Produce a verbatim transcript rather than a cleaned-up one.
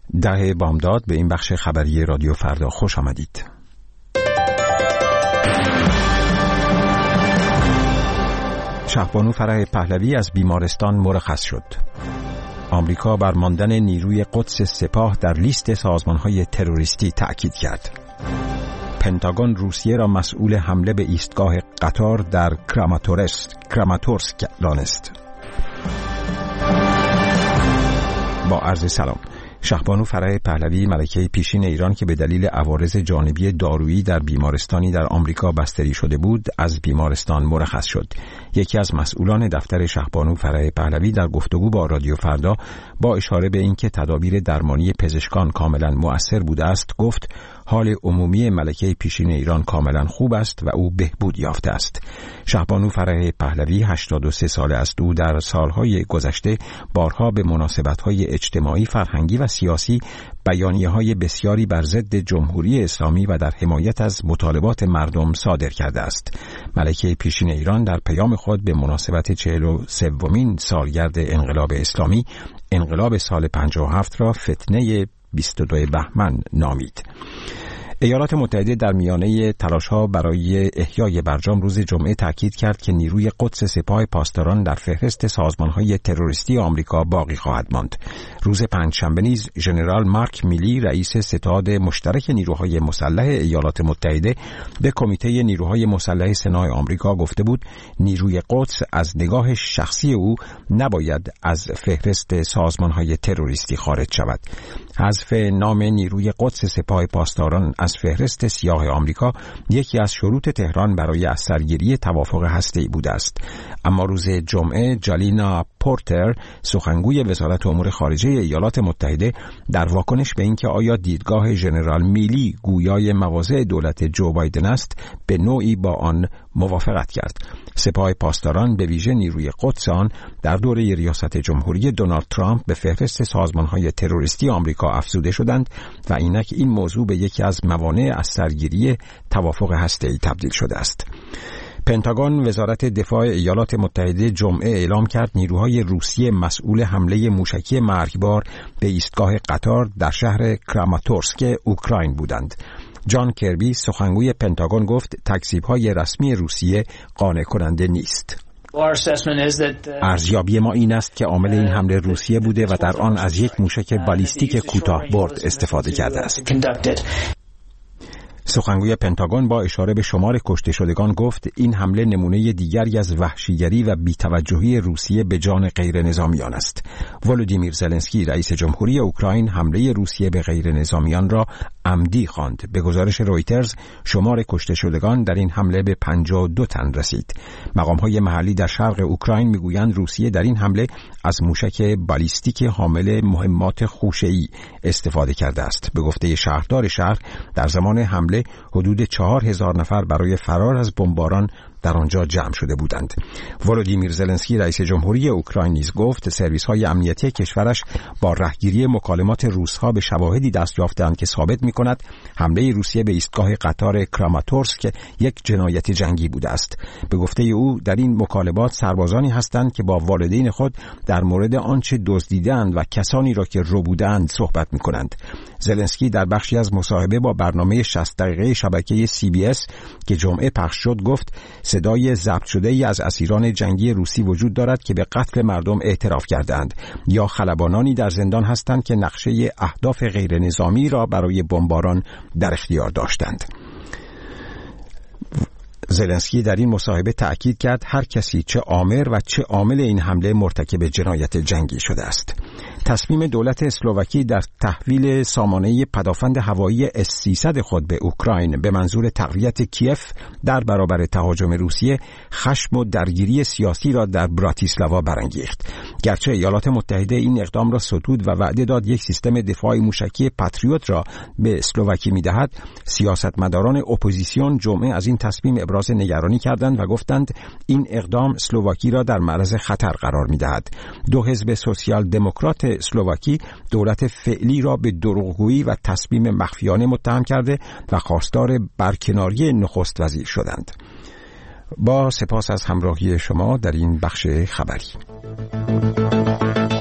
ده بامداد به این بخش خبری رادیو فردا خوش آمدید. شهبانو فرح پهلوی از بیمارستان مرخص شد. آمریکا بر ماندن نیروی قدس سپاه در لیست سازمان‌های تروریستی تأکید کرد. پنتاگون روسیه را مسئول حمله به ایستگاه قطار در کراماتورسک کراماتورسک دانست. با عرض سلام. شهبانو فرح پهلوی ملکه پیشین ایران که به دلیل عوارض جانبی دارویی در بیمارستانی در آمریکا بستری شده بود از بیمارستان مرخص شد. یکی از مسئولان دفتر شهبانو فرح پهلوی در گفتگو با رادیو فردا با اشاره به اینکه تدابیر درمانی پزشکان کاملا مؤثر بوده است گفت حال عمومی ملکه پیشین ایران کاملا خوب است و او بهبود یافته است. شهبانو فرح پهلوی هشتاد و سه ساله است. او در سالهای گذشته بارها به مناسبت‌های اجتماعی، فرهنگی و سیاسی بیانیه‌های بسیاری بر ضد جمهوری اسلامی و در حمایت از مطالبات مردم صادر کرده است. ملکه پیشین ایران در پیام خود به مناسبت چهل و سومین سالگرد انقلاب اسلامی، انقلاب سال پنجاه و هفت را فتنه بیست و دو بهمن نامید. ایالات متحده در میانه تلاش‌ها برای احیای برجام روز جمعه تاکید کرد که نیروی قدس سپاه پاسداران در فهرست سازمان‌های تروریستی آمریکا باقی خواهد ماند. روز پنجشنبه نیز ژنرال مارک میلی رئیس ستاد مشترک نیروهای مسلح ایالات متحده به کمیته نیروهای مسلح سنا آمریکا گفته بود نیروی قدس از نگاه شخصی او نباید از فهرست سازمان‌های تروریستی خارج شود. حذف نام نیروی قدس سپاه پاسداران از فهرست سیاه آمریکا یکی از شروط تهران برای از سرگیری توافق هسته‌ای بوده است. اما روز جمعه جالینا پورتر سخنگوی وزارت امور خارجه ایالات متحده در واکنش به اینکه آیا دیدگاه ژنرال میلی گویای مواضع دولت جو بایدن است به نوعی با آن موافقت کرد. سپاه پاسداران به ویژه نیروی قدس آن در دوره ریاست جمهوری دونالد ترامپ به فهرست سازمان‌های تروریستی آمریکا افزوده شدند و اینک این موضوع به یکی از موانع از سرگیری توافق هسته‌ای تبدیل شده است. پنتاگون وزارت دفاع ایالات متحده جمعه اعلام کرد نیروهای روسیه مسئول حمله موشکی مرگبار به ایستگاه قطار در شهر کراماتورسک اوکراین بودند. جان کربی سخنگوی پنتاگون گفت تکذیب‌های رسمی روسیه قانع کننده نیست. ارزیابی ما این است که عامل این حمله روسیه بوده و در آن از یک موشک بالیستیک کوتاه برد استفاده کرده است. سخنگوی پنتاگون با اشاره به شمار کشته شدگان گفت این حمله نمونه دیگری از وحشیگری و بی‌توجهی روسیه به جان غیر نظامیان است. ولودیمیر زلنسکی رئیس جمهوری اوکراین حمله روسیه به غیر نظامیان را عمدی خواند. به گزارش رویترز شمار کشته شدگان در این حمله به پنجاه و دو تن رسید. مقام‌های محلی در شرق اوکراین میگویند روسیه در این حمله از موشک بالیستیک حامل مهمات خوشه‌ای استفاده کرده است. به گفته شهردار شهر در زمان حمله حدود چهار هزار نفر برای فرار از بمباران در آنجا جمع شده بودند. ولودیمیر زلنسکی رئیس جمهوری اوکراین نیز گفت سرویس‌های امنیتی کشورش با رهگیری مکالمات روس‌ها به شواهدی دست یافتند که ثابت می‌کند حمله روسیه به ایستگاه قطار کراماتورسک یک جنایت جنگی بوده است. به گفته او در این مکالمات سربازانی هستند که با والدین خود در مورد آنچه دزدیدند و کسانی را که ربودند صحبت می‌کنند. زلنسکی در بخشی از مصاحبه با برنامه شصت دقیقه شبکه سی بی اس که جمعه پخش شد گفت صدای ضبط شده ای از اسیران جنگی روسی وجود دارد که به قتل مردم اعتراف کردند یا خلبانانی در زندان هستند که نقشه اهداف غیر نظامی را برای بمباران در اختیار داشتند. زلنسکی در این مصاحبه تأکید کرد هر کسی چه آمر و چه عامل این حمله مرتکب جنایت جنگی شده است. تصمیم دولت اسلواکی در تحویل سامانه پدافند هوایی اس سیصد خود به اوکراین به منظور تقویت کیف در برابر تهاجم روسیه خشم و درگیری سیاسی را در براتیسلاوا برانگیخت. گرچه ایالات متحده این اقدام را ستود و وعده داد یک سیستم دفاع موشکی پاتریوت را به اسلواکی می‌دهد، سیاستمداران اپوزیسیون جمعه از این تصمیم ابراز نگرانی کردند و گفتند این اقدام اسلواکی را در معرض خطر قرار می‌دهد. دو حزب سوسیال دموکرات اسلواکی دولت فعلی را به دروغگویی و تصمیم مخفیانه متهم کرده و خواستار برکناری نخست وزیر شدند. با سپاس از همراهی شما در این بخش خبری.